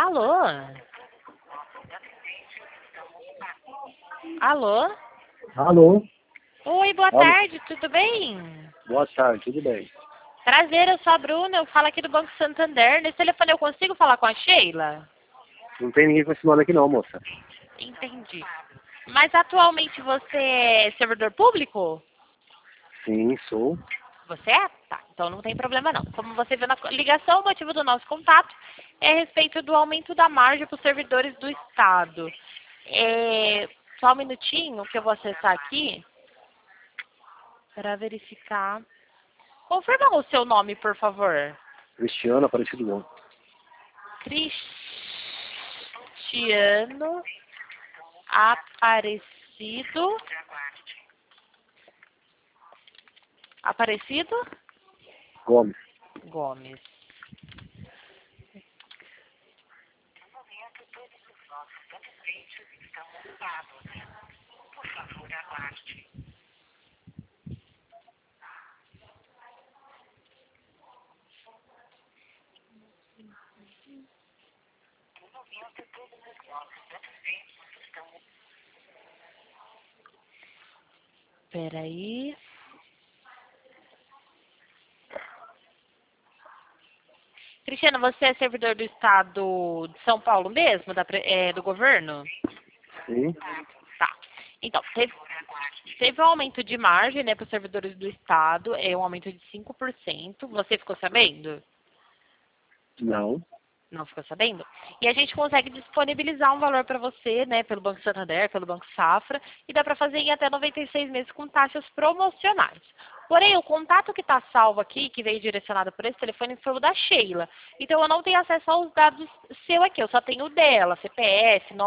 Alô? Alô? Alô? Oi, boa Alô? tarde, tudo bem? Boa tarde, tudo bem? Prazer, eu sou a Bruna, eu falo aqui do Banco Santander. Nesse telefone eu consigo falar com a Sheila? Não tem ninguém com esse nome aqui não, moça. Entendi. Mas atualmente você é servidor público? Sim, sou. Você é? Tá, então não tem problema não. Como você viu na ligação, o motivo do nosso contato é a respeito do aumento da margem para os servidores do Estado. Só um minutinho que eu vou acessar aqui para verificar. Confirma o seu nome, por favor. Cristiano Aparecido Bom. Cristiano Aparecido. Aparecido? Gomes. Gomes. Peraí. Cristiano, você é servidor do Estado de São Paulo mesmo, do governo? Sim. Tá. Então, teve um aumento de margem, né, para os servidores do Estado, um aumento de 5%. Você ficou sabendo? Não. Não ficou sabendo? E a gente consegue disponibilizar um valor para você, né, pelo Banco Santander, pelo Banco Safra, e dá para fazer em até 96 meses com taxas promocionais. Porém, o contato que está salvo aqui, que veio direcionado por esse telefone, foi o da Sheila. Então, eu não tenho acesso aos dados seu aqui, eu só tenho o dela, CPF,